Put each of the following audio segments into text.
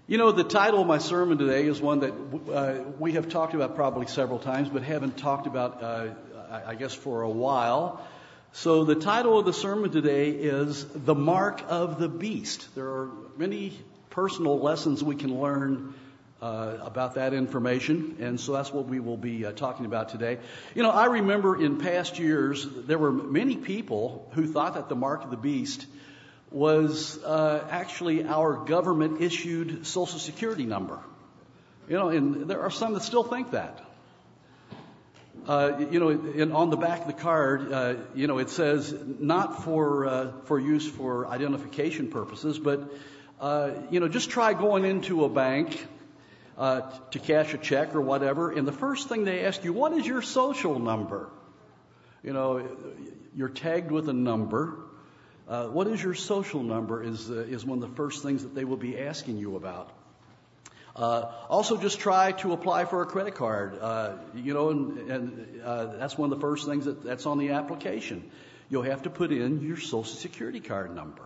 You know, the title of my sermon today is one that we have talked about probably several times, but haven't talked about, I guess, for a while. So the title of the sermon today is The Mark of the Beast. There are many personal lessons we can learn about that information, and so that's what we will be talking about today. You know, I remember in past years, there were many people who thought that the Mark of the Beast was actually our government-issued Social Security number. You know, and there are some that still think that. On the back of the card, it says not for use for identification purposes, but, just try going into a bank to cash a check or whatever, and the first thing they ask you, what is your social number? You know, you're tagged with a number. What is your social number is one of the first things that they will be asking you about. Also, just try to apply for a credit card, and that's one of the first things that's on the application. You'll have to put in your Social Security card number.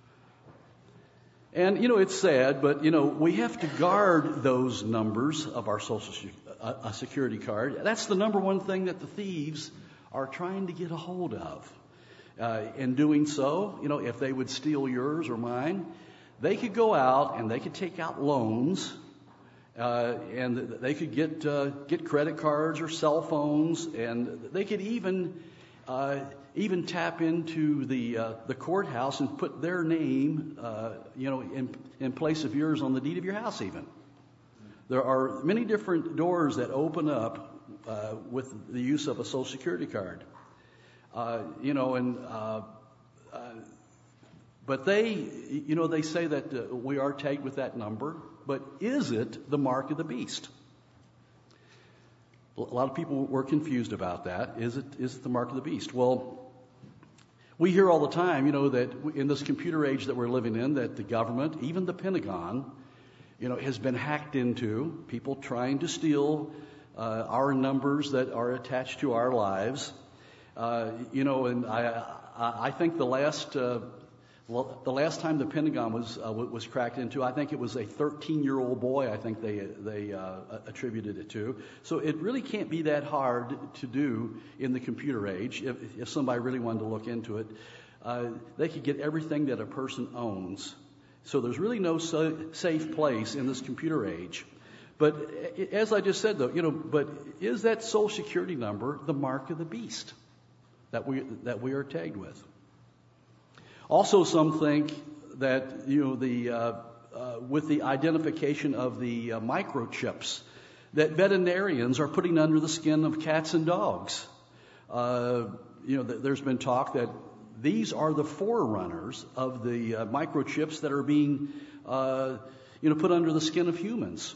And, it's sad, but, we have to guard those numbers of our Social Security card. That's the number one thing that the thieves are trying to get a hold of. In doing so, if they would steal yours or mine, they could go out and they could take out loans, and they could get credit cards or cell phones, and they could even tap into the courthouse and put their name, in place of yours on the deed of your house. Even there are many different doors that open up with the use of a Social Security card. But they say that we are tagged with that number, but is it the mark of the beast? A lot of people were confused about that. Is it the mark of the beast? Well, we hear all the time, that in this computer age that we're living in, that the government, even the Pentagon, has been hacked into, people trying to steal our numbers that are attached to our lives. And I think the last time the Pentagon was cracked into, I think it was a 13-year-old boy. I think they attributed it to. So it really can't be that hard to do in the computer age. If somebody really wanted to look into it, they could get everything that a person owns. So there's really no safe place in this computer age. But as I just said, though, but is that Social Security number the mark of the beast that we are tagged with? Also, some think that with the identification of the microchips that veterinarians are putting under the skin of cats and dogs. There's been talk that these are the forerunners of the microchips that are being put under the skin of humans.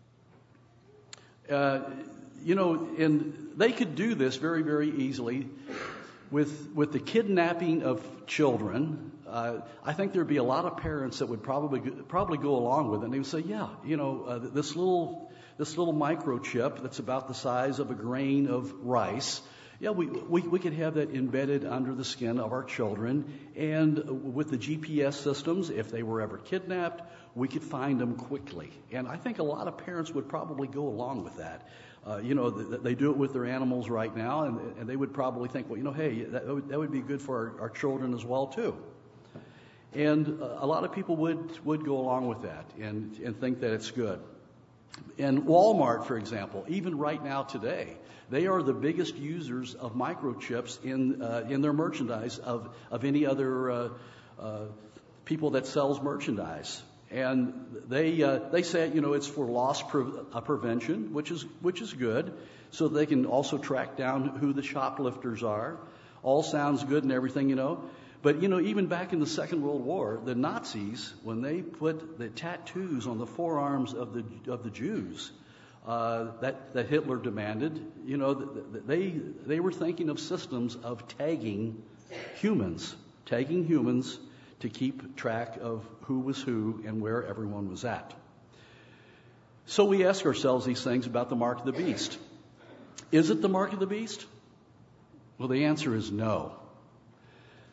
And they could do this very, very easily. With the kidnapping of children, I think there'd be a lot of parents that would probably go along with it. And they would say, this little microchip that's about the size of a grain of rice, we could have that embedded under the skin of our children. And with the GPS systems, if they were ever kidnapped, we could find them quickly. And I think a lot of parents would probably go along with that. They do it with their animals right now, and they would probably think, well, hey, that would be good for our children as well, too. And a lot of people would go along with that and think that it's good. And Walmart, for example, even right now today, they are the biggest users of microchips in their merchandise of any other people that sells merchandise. And they say, it's for loss prevention, which is good, so they can also track down who the shoplifters are. All sounds good and everything, But, even back in the Second World War, the Nazis, when they put the tattoos on the forearms of the Jews that Hitler demanded, they were thinking of systems of tagging humans to keep track of who was who and where everyone was at. So we ask ourselves these things about the mark of the beast. Is it the mark of the beast? Well, the answer is no.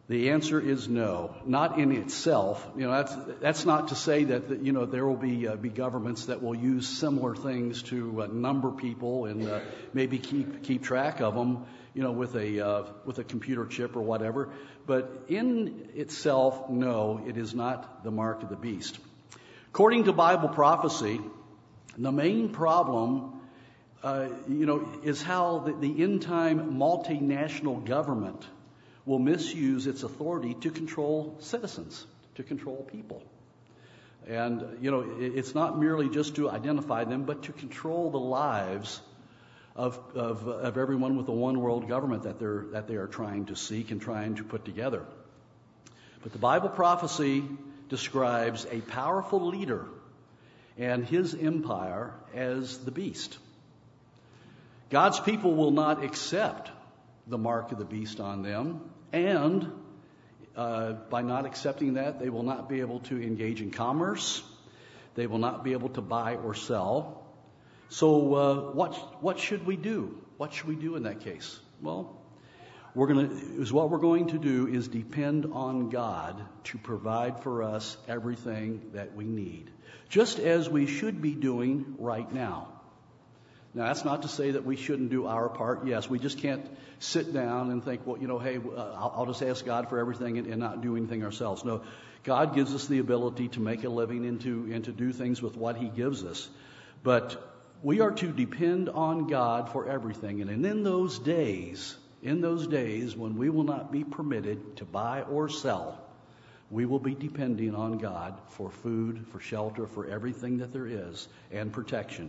The answer is no, not in itself. That's not to say that there will be governments that will use similar things to number people and maybe keep track of them, with a computer chip or whatever. But in itself, no, it is not the mark of the beast. According to Bible prophecy, the main problem, is how the end-time multinational government will misuse its authority to control citizens, to control people. And, it's not merely just to identify them, but to control the lives of everyone with the one world government that they are trying to seek and trying to put together. But the Bible prophecy describes a powerful leader and his empire as the beast. God's people will not accept the mark of the beast on them, and by not accepting that, they will not be able to engage in commerce. They will not be able to buy or sell. So what should we do? What should we do in that case? Well, what we're going to do is depend on God to provide for us everything that we need, just as we should be doing right now. Now, that's not to say that we shouldn't do our part. Yes, we just can't sit down and think, hey, I'll just ask God for everything and not do anything ourselves. No, God gives us the ability to make a living and to do things with what He gives us. But we are to depend on God for everything. And in those days when we will not be permitted to buy or sell, we will be depending on God for food, for shelter, for everything that there is, and protection.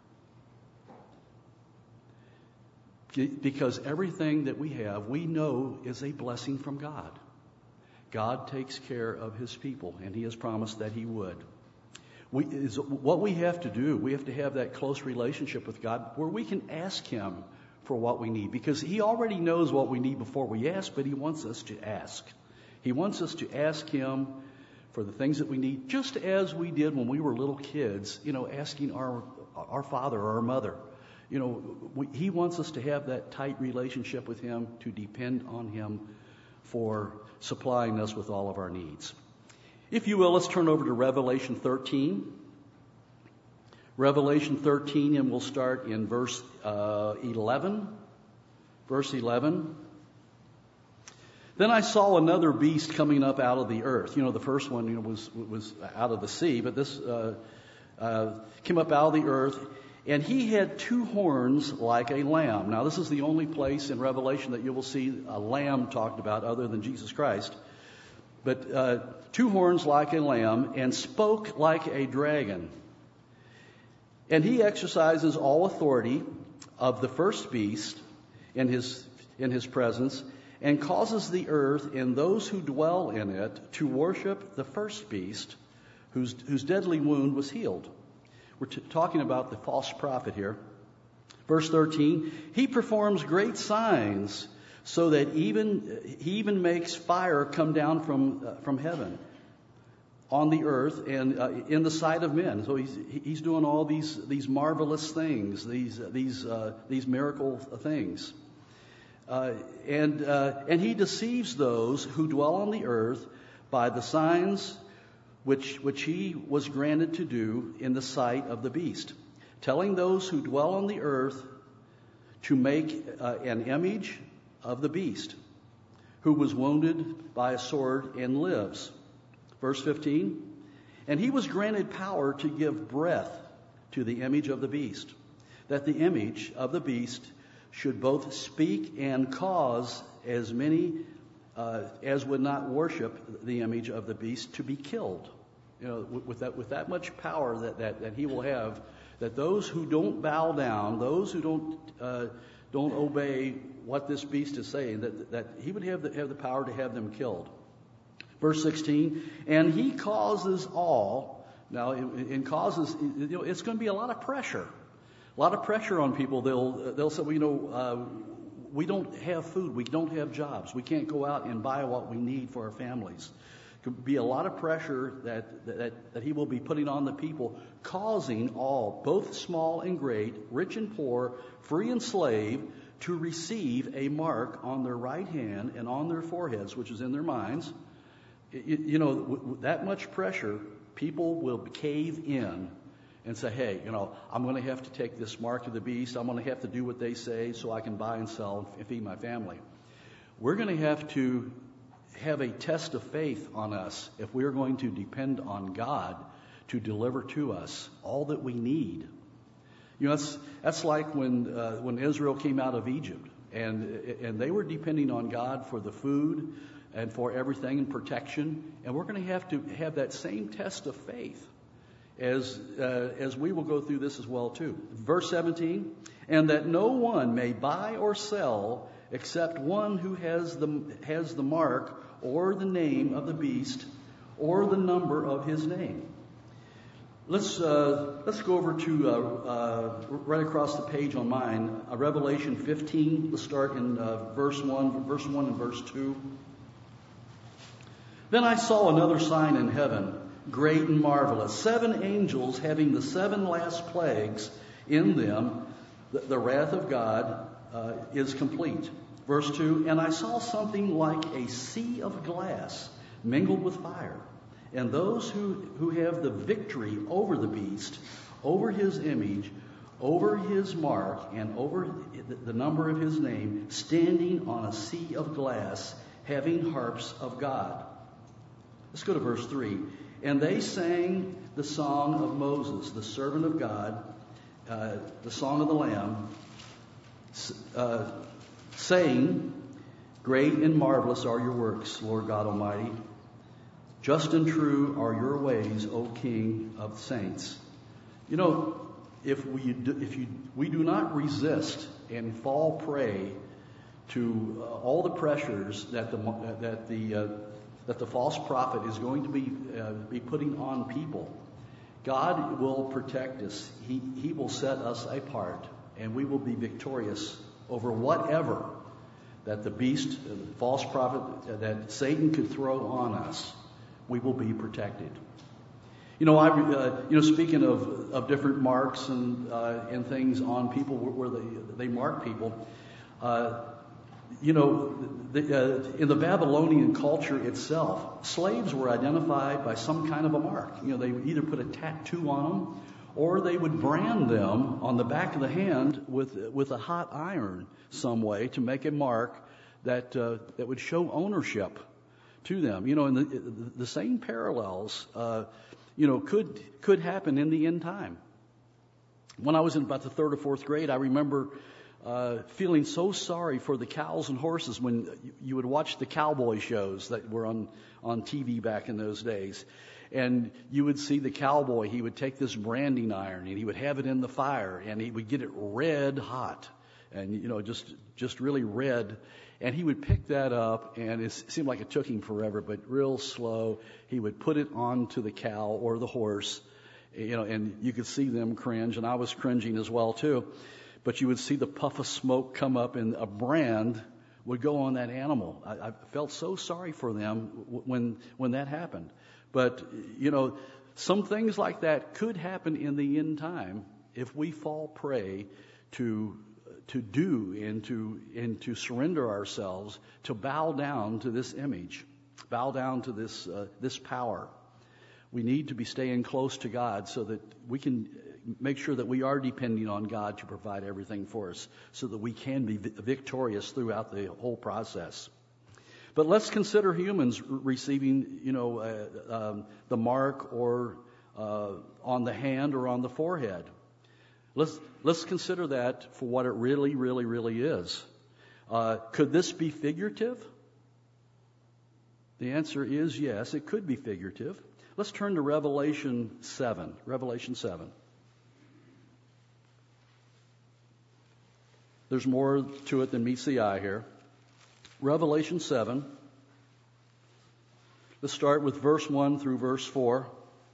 Because everything that we have, we know is a blessing from God. God takes care of His people, and He has promised that He would. What we have to do, we have to have that close relationship with God where we can ask Him for what we need. Because He already knows what we need before we ask, but He wants us to ask. He wants us to ask Him for the things that we need, just as we did when we were little kids, asking our father or our mother. He wants us to have that tight relationship with Him, to depend on Him for supplying us with all of our needs. If you will, let's turn over to Revelation 13. Revelation 13, and we'll start in verse 11. Verse 11. Then I saw another beast coming up out of the earth. The first one was out of the sea, but this came up out of the earth. And he had two horns like a lamb. Now, this is the only place in Revelation that you will see a lamb talked about other than Jesus Christ. But two horns like a lamb, and spoke like a dragon. And he exercises all authority of the first beast in his presence, and causes the earth and those who dwell in it to worship the first beast, whose deadly wound was healed. We're talking about the false prophet here. Verse 13, he performs great signs, so that he even makes fire come down from heaven on the earth and in the sight of men. So he's doing all these marvelous things, these miracle things, and he deceives those who dwell on the earth by the signs which he was granted to do in the sight of the beast, telling those who dwell on the earth to make an image of the beast, who was wounded by a sword and lives. Verse 15, and he was granted power to give breath to the image of the beast, that the image of the beast should both speak and cause as many as would not worship the image of the beast to be killed. With that much power that he will have, that those who don't bow down, those who don't obey what this beast is saying, that he would have the power to have them killed. Verse 16, and he causes all. Now, in causes, it's going to be a lot of pressure on people. They'll say, we don't have food, we don't have jobs, we can't go out and buy what we need for our families. Could be a lot of pressure that he will be putting on the people, causing all, both small and great, rich and poor, free and slave, to receive a mark on their right hand and on their foreheads, which is in their minds. That much pressure, people will cave in and say, hey, I'm going to have to take this mark of the beast. I'm going to have to do what they say so I can buy and sell and feed my family. We're going to have a test of faith on us if we're going to depend on God to deliver to us all that we need. That's like when Israel came out of Egypt, and they were depending on God for the food and for everything and protection. And we're going to have that same test of faith as we will go through this as well too. Verse 17, and that no one may buy or sell except one who has the mark or the name of the beast or the number of his name. Let's go over to right across the page on mine, Revelation 15. Let's start in verse 1 and verse 2. Then I saw another sign in heaven, great and marvelous, 7 angels having the 7 last plagues in them. The wrath of God is complete. Verse 2, and I saw something like a sea of glass mingled with fire. And those who have the victory over the beast, over his image, over his mark, and over the number of his name, standing on a sea of glass, having harps of God. Let's go to verse 3. And they sang the song of Moses, the servant of God, the song of the Lamb, saying, great and marvelous are your works, Lord God Almighty. Just and true are your ways, O King of the saints. If we do not resist and fall prey to all the pressures that the false prophet is going to be putting on people, God will protect us. He will set us apart, and we will be victorious over whatever that the beast, the false prophet, that Satan could throw on us. We will be protected. Speaking of different marks and things on people where they mark people, in the Babylonian culture itself, slaves were identified by some kind of a mark. They would either put a tattoo on them, or they would brand them on the back of the hand with a hot iron some way to make a mark that would show ownership to them. And the same parallels, could happen in the end time. When I was in about the 3rd or 4th grade, I remember feeling so sorry for the cows and horses when you would watch the cowboy shows that were on TV back in those days. And you would see the cowboy, he would take this branding iron and he would have it in the fire and he would get it red hot and, just really red. And he would pick that up, and it seemed like it took him forever, but real slow. He would put it onto the cow or the horse, and you could see them cringe, and I was cringing as well too. But you would see the puff of smoke come up, and a brand would go on that animal. I felt so sorry for them when that happened. But some things like that could happen in the end time if we fall prey to do and to surrender ourselves, to bow down to this image, bow down to this power. We need to be staying close to God so that we can make sure that we are depending on God to provide everything for us, so that we can be victorious throughout the whole process. But let's consider humans receiving, the mark or on the hand or on the forehead. Let's consider that for what it really, really, really is. Could this be figurative? The answer is yes, it could be figurative. Let's turn to Revelation 7. Revelation 7. There's more to it than meets the eye here. Revelation 7. Let's start with verse 1 through verse 4.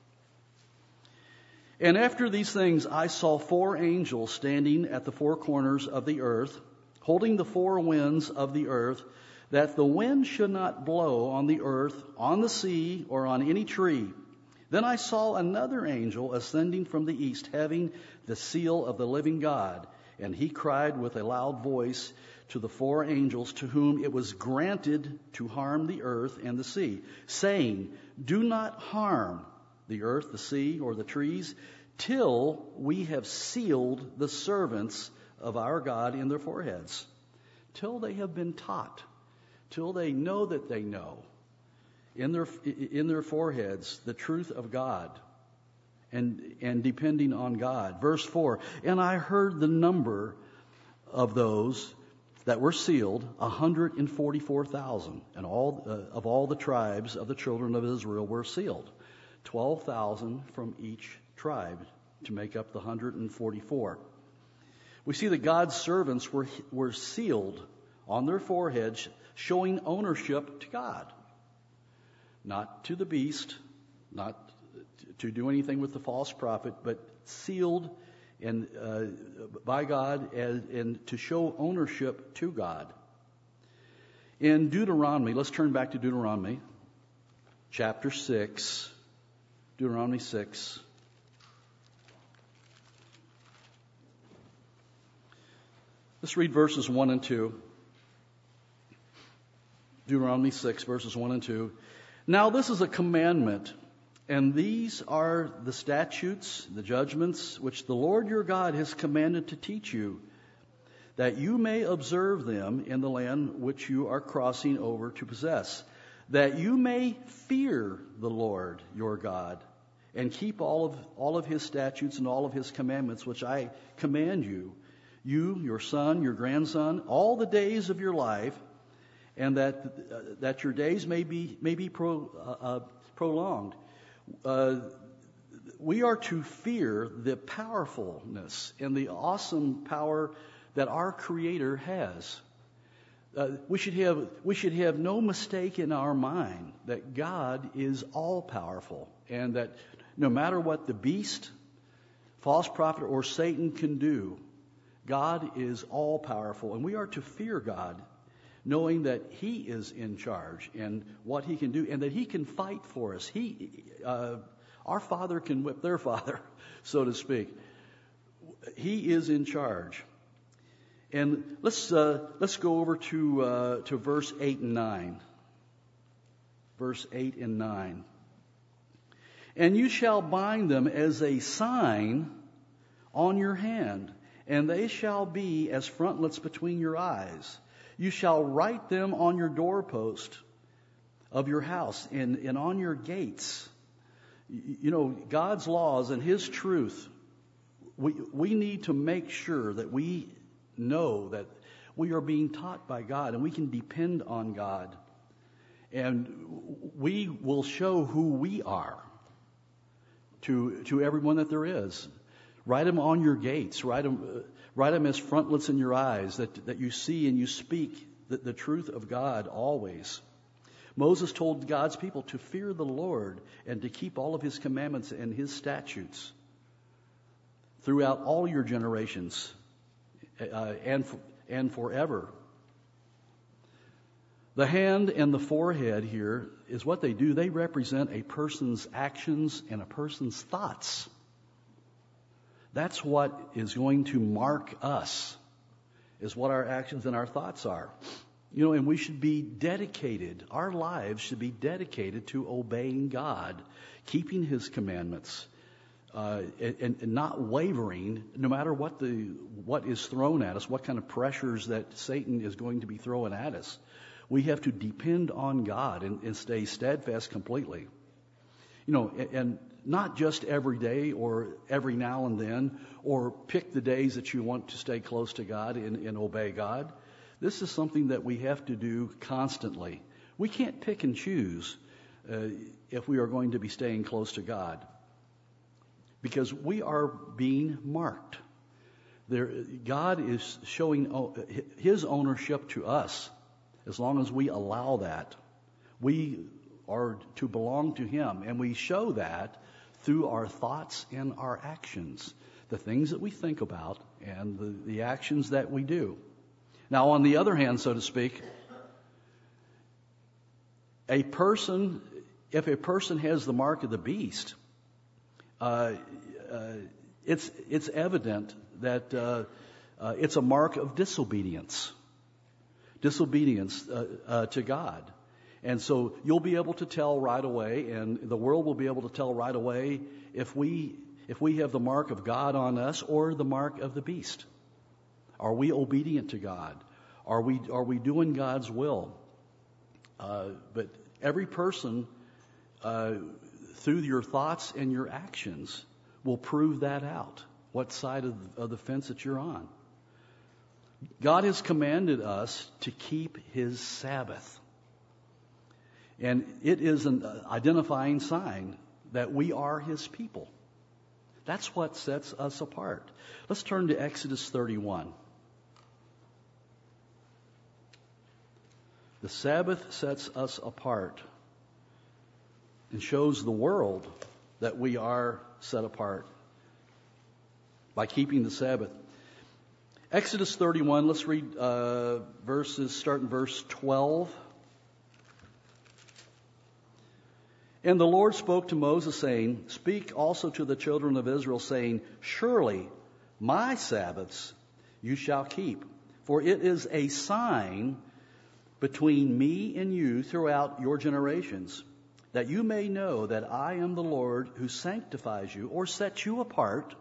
And after these things I saw 4 angels standing at the 4 corners of the earth, holding the 4 winds of the earth, that the wind should not blow on the earth, on the sea, or on any tree. Then I saw another angel ascending from the east, having the seal of the living God. And he cried with a loud voice to the 4 angels to whom it was granted to harm the earth and the sea, saying, "Do not harm the earth, the sea, or the trees, till we have sealed the servants of our God in their foreheads." Till they have been taught, till they know that they know in their foreheads the truth of God and depending on God. Verse 4, "And I heard the number of those that were sealed, 144,000, and of all the tribes of the children of Israel were sealed, 12,000 from each tribe to make up the 144. We see that God's servants were sealed on their foreheads, showing ownership to God, not to the beast, not to do anything with the false prophet, but sealed and by God and to show ownership to God. In Deuteronomy, let's turn back to Deuteronomy, chapter 6, Deuteronomy 6. Let's read verses 1 and 2. Deuteronomy 6, verses 1 and 2. "Now this is a commandment, and these are the statutes, the judgments, which the Lord your God has commanded to teach you, that you may observe them in the land which you are crossing over to possess, that you may fear the Lord your God, and keep all of his statutes and all of his commandments, which I command you, your son, your grandson, all the days of your life, and that your days may be prolonged." We are to fear the powerfulness and the awesome power that our Creator has. We should have no mistake in our mind that God is all powerful, and that no matter what the beast, false prophet, or Satan can do, God is all powerful, and we are to fear God, knowing that He is in charge and what He can do, and that He can fight for us. Our Father can whip their father, so to speak. He is in charge. And let's go over to verse 8 and 9. Verse 8 and 9. "And you shall bind them as a sign on your hand, and they shall be as frontlets between your eyes. You shall write them on your doorpost of your house and on your gates." You know, God's laws and His truth, we need to make sure that we know that we are being taught by God and we can depend on God. And we will show who we are to everyone that there is. Write them on your gates. Write them as frontlets in your eyes, that you see and you speak the truth of God always. Moses told God's people to fear the Lord and to keep all of His commandments and His statutes throughout all your generations and forever. The hand and the forehead here is what they do. They represent a person's actions and a person's thoughts. That's what is going to mark us, is what our actions and our thoughts are. You know, and we should be dedicated, our lives should be dedicated to obeying God, keeping His commandments, and not wavering no matter what is thrown at us, what kind of pressures that Satan is going to be throwing at us. We have to depend on God and stay steadfast completely. You know, and not just every day or every now and then, or pick the days that you want to stay close to God and obey God. This is something that we have to do constantly. We can't pick and choose if we are going to be staying close to God, because we are being marked. God is showing His ownership to us. As long as we allow that, we are to belong to Him, and we show that through our thoughts and our actions, the things that we think about and the actions that we do. Now, on the other hand, so to speak, if a person has the mark of the beast, it's evident that it's a mark of disobedience to God. And so you'll be able to tell right away, and the world will be able to tell right away if we have the mark of God on us or the mark of the beast. Are we obedient to God? Are we doing God's will? But every person, through your thoughts and your actions, will prove that out, what side of the fence that you're on. God has commanded us to keep His Sabbath. And it is an identifying sign that we are His people. That's what sets us apart. Let's turn to Exodus 31. The Sabbath sets us apart and shows the world that we are set apart by keeping the Sabbath. Exodus 31, let's read verses, start in verse 12. And the Lord spoke to Moses, saying, Speak also to the children of Israel, saying, Surely my Sabbaths you shall keep, for it is a sign between me and you throughout your generations, that you may know that I am the Lord who sanctifies you, or sets you apart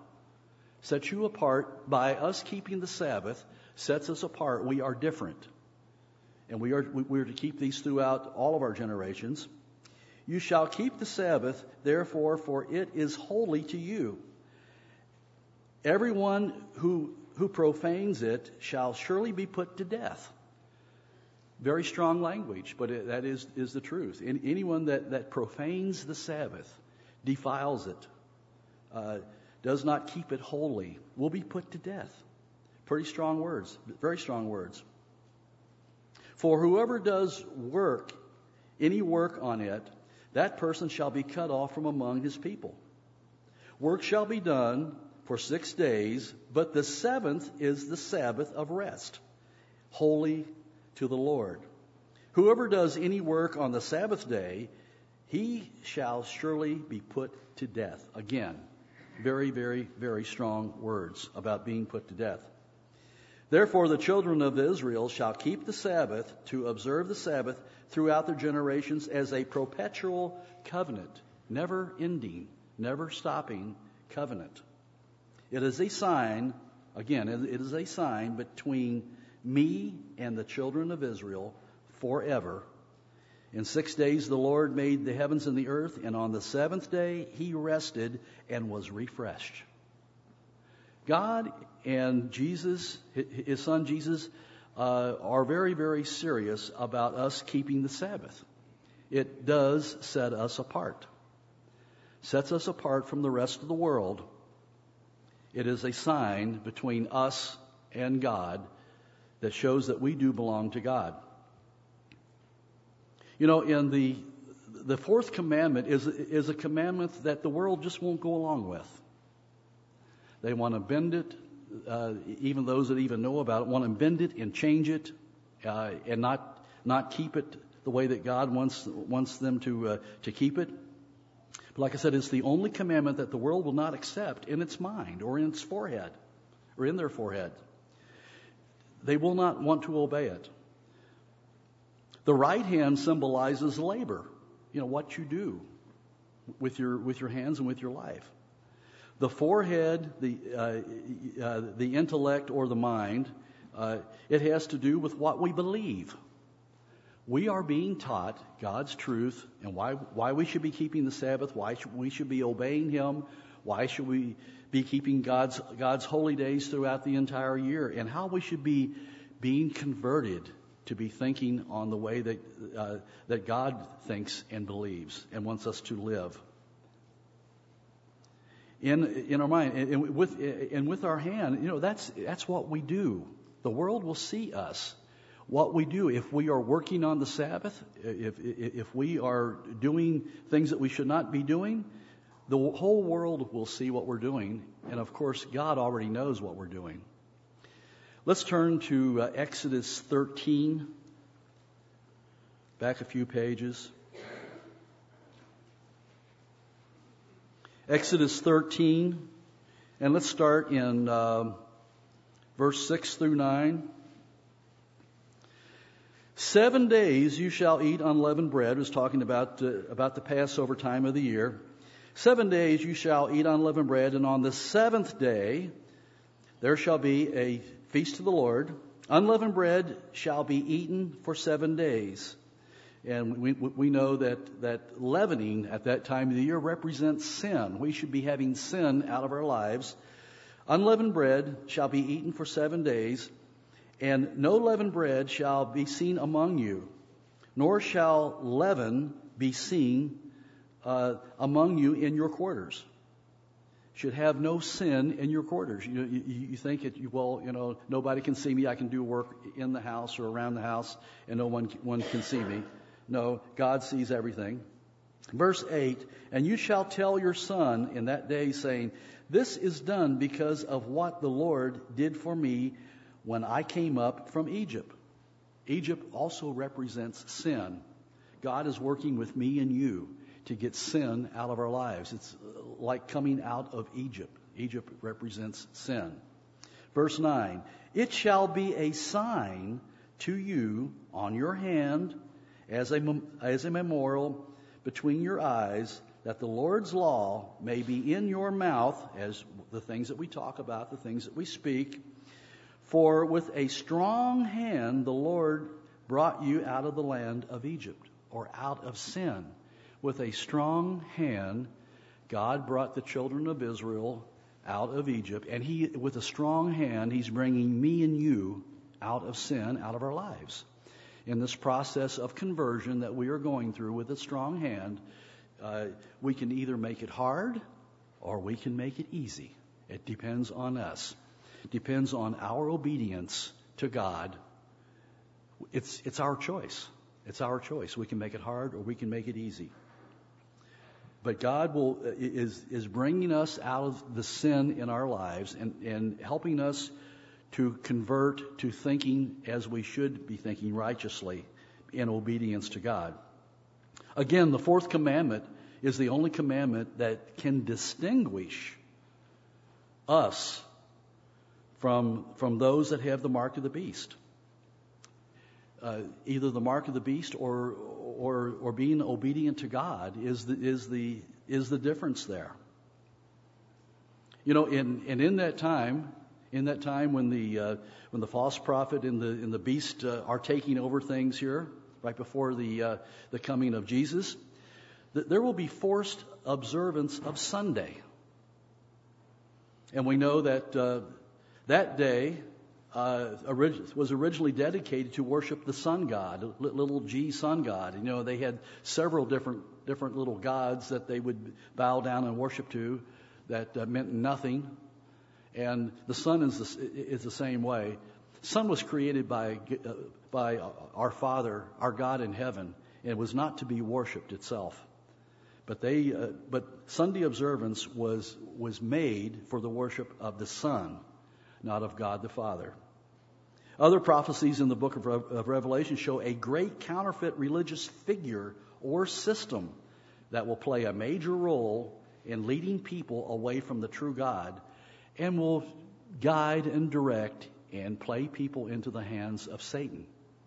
by us keeping the Sabbath, sets us apart. We are different. And we are to keep these throughout all of our generations. You shall keep the Sabbath, therefore, for it is holy to you. Everyone who profanes it shall surely be put to death. Very strong language, but that is the truth. Anyone that profanes the Sabbath, defiles it, does not keep it holy, will be put to death. Pretty strong words, very strong words. For whoever does any work on it, that person shall be cut off from among his people. Work shall be done for 6 days, but the seventh is the Sabbath of rest, holy to the Lord. Whoever does any work on the Sabbath day, he shall surely be put to death. Again, very, very, very strong words about being put to death. Therefore, the children of Israel shall keep the Sabbath to observe the Sabbath throughout their generations as a perpetual covenant, never ending, never stopping covenant. It is a sign, again, it is a sign between me and the children of Israel forever. In 6 days the Lord made the heavens and the earth, and on the seventh day He rested and was refreshed. God and Jesus, His Son Jesus, are very, very serious about us keeping the Sabbath. It does set us apart. Sets us apart from the rest of the world. It is a sign between us and God that shows that we do belong to God. You know, in the fourth commandment is a commandment that the world just won't go along with. They want to bend it. Even those that even know about it want to bend it and change it, and not keep it the way that God wants them to keep it. But like I said, it's the only commandment that the world will not accept in its mind or in its forehead or in their forehead. They will not want to obey it. The right hand symbolizes labor. You know, what you do with your hands and with your life. The forehead, the intellect or the mind, it has to do with what we believe. We are being taught God's truth and why we should be keeping the Sabbath, why we should be obeying Him, why should we be keeping God's holy days throughout the entire year, and how we should be being converted to be thinking on the way that God thinks and believes and wants us to live. In our mind and with our hand, you know, that's what we do. The world will see us. What we do if we are working on the Sabbath, if we are doing things that we should not be doing, the whole world will see what we're doing, and of course God already knows what we're doing. Let's turn to Exodus 13. Back a few pages. Exodus 13, and let's start in verse 6 through 9. 7 days you shall eat unleavened bread. It was talking about the Passover time of the year. 7 days you shall eat unleavened bread, and on the seventh day there shall be a feast to the Lord. Unleavened bread shall be eaten for 7 days. And we know that leavening at that time of the year represents sin. We should be having sin out of our lives. Unleavened bread shall be eaten for 7 days, and no leavened bread shall be seen among you, nor shall leaven be seen among you in your quarters. Should have no sin in your quarters. You think nobody can see me. I can do work in the house or around the house, and no one can see me. No, God sees everything. Verse 8, and you shall tell your son in that day, saying, this is done because of what the Lord did for me when I came up from Egypt. Egypt also represents sin. God is working with me and you to get sin out of our lives. It's like coming out of Egypt. Egypt represents sin. Verse 9, it shall be a sign to you on your hand as a memorial between your eyes, that the Lord's law may be in your mouth, as the things that we talk about, the things that we speak. For with a strong hand the Lord brought you out of the land of Egypt, or out of sin. With a strong hand, God brought the children of Israel out of Egypt, and with a strong hand, He's bringing me and you out of sin, out of our lives. In this process of conversion that we are going through with a strong hand, we can either make it hard or we can make it easy. It depends on us. It depends on our obedience to God. It's our choice. It's our choice. We can make it hard or we can make it easy. But God is bringing us out of the sin in our lives and helping us to convert to thinking as we should be thinking, righteously in obedience to God. Again, the fourth commandment is the only commandment that can distinguish us from those that have the mark of the beast. Either the mark of the beast or being obedient to God is the difference there. In that time when the false prophet and the beast are taking over things here, right before the coming of Jesus, there will be forced observance of Sunday. And we know that that day was originally dedicated to worship the sun god, little g sun god. They had several different little gods that they would bow down and worship to that meant nothing. And the sun is the same way. The sun was created by our Father, our God in heaven, and was not to be worshipped itself. But Sunday observance was made for the worship of the Son, not of God the Father. Other prophecies in the book of Revelation show a great counterfeit religious figure or system that will play a major role in leading people away from the true God, and will guide and direct and play people into the hands of Satan.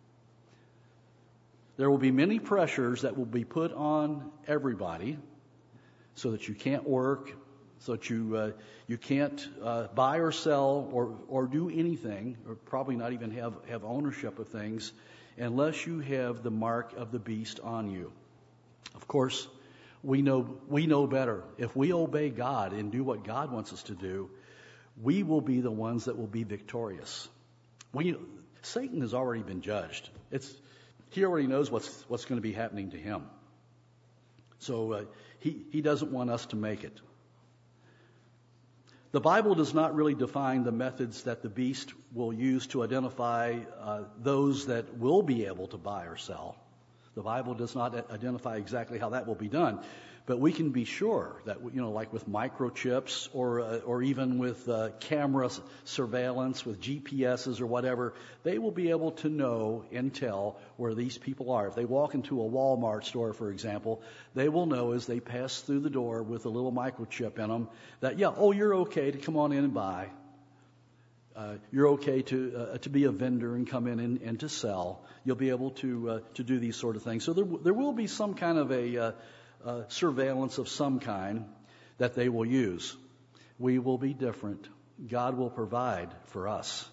There will be many pressures that will be put on everybody so that you can't work, so that you can't buy or sell or do anything, or probably not even have ownership of things, unless you have the mark of the beast on you. Of course, we know better. If we obey God and do what God wants us to do, we will be the ones that will be victorious. Satan has already been judged. He already knows what's going to be happening to him. So he doesn't want us to make it. The Bible does not really define the methods that the beast will use to identify those that will be able to buy or sell. The Bible does not identify exactly how that will be done. But we can be sure that, like with microchips or even with camera surveillance, with GPSs or whatever, they will be able to know and tell where these people are. If they walk into a Walmart store, for example, they will know as they pass through the door with a little microchip in them that, you're okay to come on in and buy. You're okay to be a vendor and come in and to sell. You'll be able to do these sort of things. So there will be some kind of a surveillance of some kind that they will use. We will be different. God will provide for us.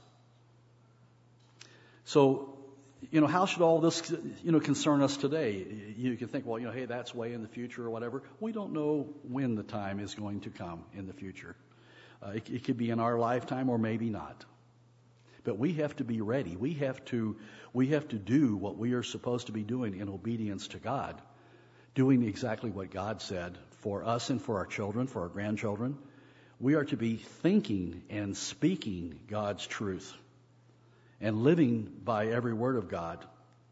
So, how should all this, concern us today? You can think, well, hey, that's way in the future or whatever. We don't know when the time is going to come in the future. It could be in our lifetime or maybe not. But we have to be ready. We have to do what we are supposed to be doing in obedience to God, doing exactly what God said for us and for our children, for our grandchildren. We are to be thinking and speaking God's truth and living by every word of God.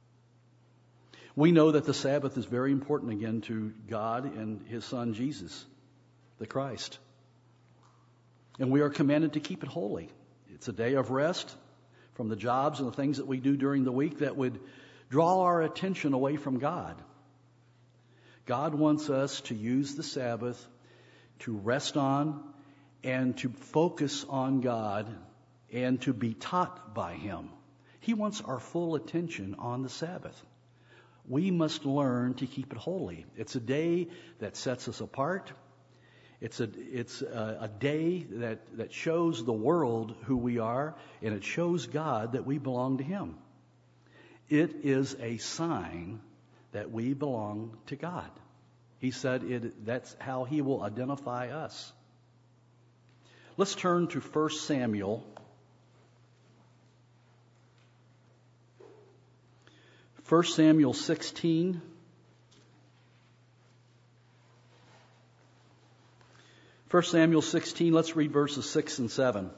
We know that the Sabbath is very important again to God and His Son Jesus, the Christ. And we are commanded to keep it holy. It's a day of rest from the jobs and the things that we do during the week that would draw our attention away from God. God wants us to use the Sabbath to rest on and to focus on God and to be taught by Him. He wants our full attention on the Sabbath. We must learn to keep it holy. It's a day that sets us apart. It's a day that shows the world who we are, and it shows God that we belong to Him. It is a sign that we belong to God. He said that's how He will identify us. Let's turn to 1 Samuel. 1 Samuel 16. 1 Samuel 16, let's read verses 6 and 7.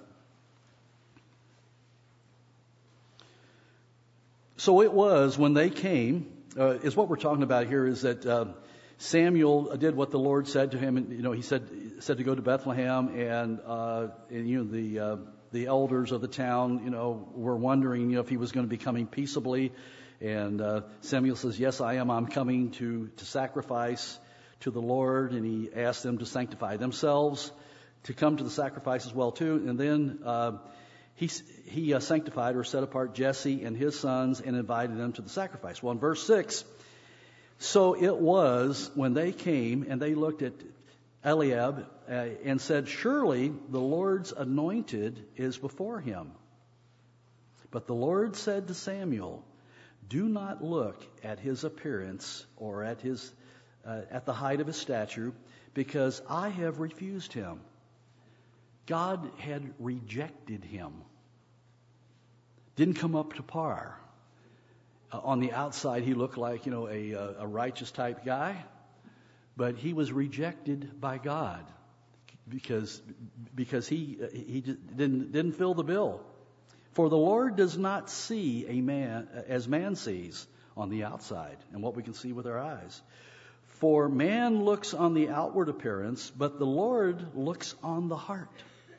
So it was when they came, is what we're talking about here, is that Samuel did what the Lord said to him. And, he said to go to Bethlehem, and the elders of the town, were wondering, if he was going to be coming peaceably. And Samuel says, "Yes, I am. I'm coming to sacrifice to the Lord," and he asked them to sanctify themselves to come to the sacrifice as well too. And then he sanctified or set apart Jesse and his sons and invited them to the sacrifice. Well, in verse 6, so it was when they came and they looked at Eliab and said, "Surely the Lord's anointed is before him." But the Lord said to Samuel, "Do not look at his appearance or at the height of his stature, because I have refused him." God had rejected him. Didn't come up to par. On the outside, he looked like, a righteous type guy, but he was rejected by God because he didn't fill the bill. For the Lord does not see a man as man sees on the outside and what we can see with our eyes. For man looks on the outward appearance, but the Lord looks on the heart.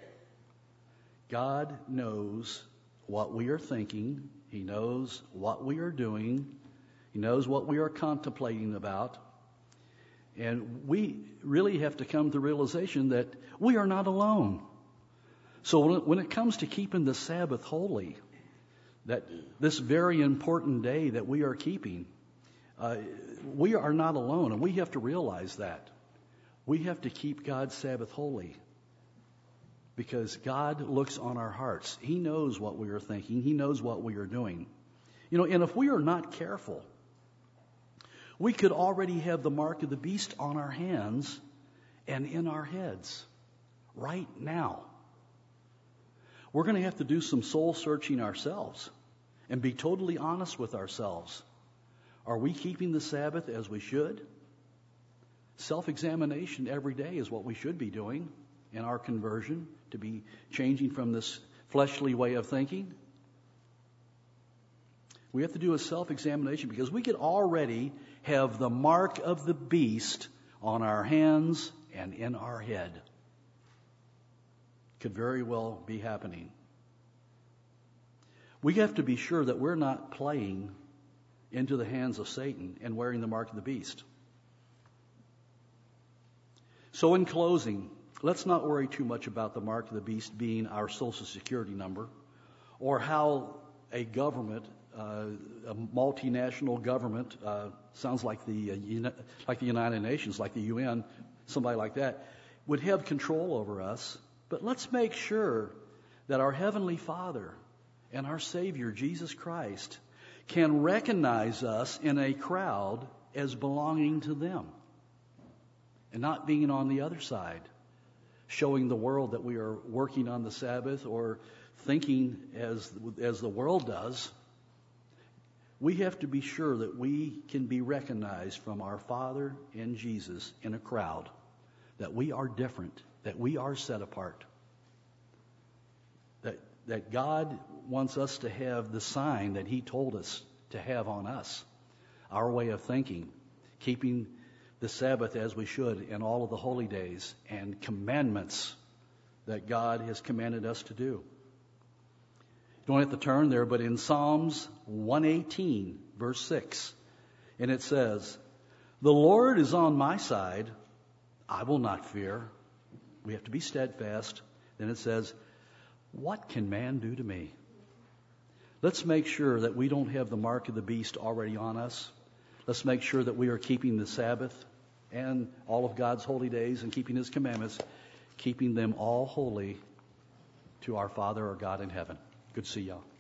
God knows what we are thinking. He knows what we are doing. He knows what we are contemplating about. And we really have to come to the realization that we are not alone. So when it comes to keeping the Sabbath holy, that this very important day that we are keeping, we are not alone, and we have to realize that. We have to keep God's Sabbath holy because God looks on our hearts. He knows what we are thinking. He knows what we are doing. And if we are not careful, we could already have the mark of the beast on our hands and in our heads right now. We're going to have to do some soul searching ourselves and be totally honest with ourselves. Are we keeping the Sabbath as we should? Self-examination every day is what we should be doing in our conversion, to be changing from this fleshly way of thinking. We have to do a self-examination because we could already have the mark of the beast on our hands and in our head. Could very well be happening. We have to be sure that we're not playing into the hands of Satan and wearing the mark of the beast. So in closing, let's not worry too much about the mark of the beast being our Social Security number, or how a government, a multinational government, sounds like the United Nations, like the UN, somebody like that, would have control over us. But let's make sure that our Heavenly Father and our Savior, Jesus Christ, can recognize us in a crowd as belonging to them and not being on the other side, showing the world that we are working on the Sabbath or thinking as the world does. We have to be sure that we can be recognized from our Father and Jesus in a crowd, that we are different, that we are set apart, that God wants us to have the sign that He told us to have on us, our way of thinking, keeping the Sabbath as we should and all of the holy days and commandments that God has commanded us to do. You don't have to turn there, but in Psalms 118, verse 6, and it says, "The Lord is on my side, I will not fear." We have to be steadfast. Then it says, "What can man do to me?" Let's make sure that we don't have the mark of the beast already on us. Let's make sure that we are keeping the Sabbath and all of God's holy days and keeping His commandments, keeping them all holy to our Father, our God in heaven. Good to see y'all.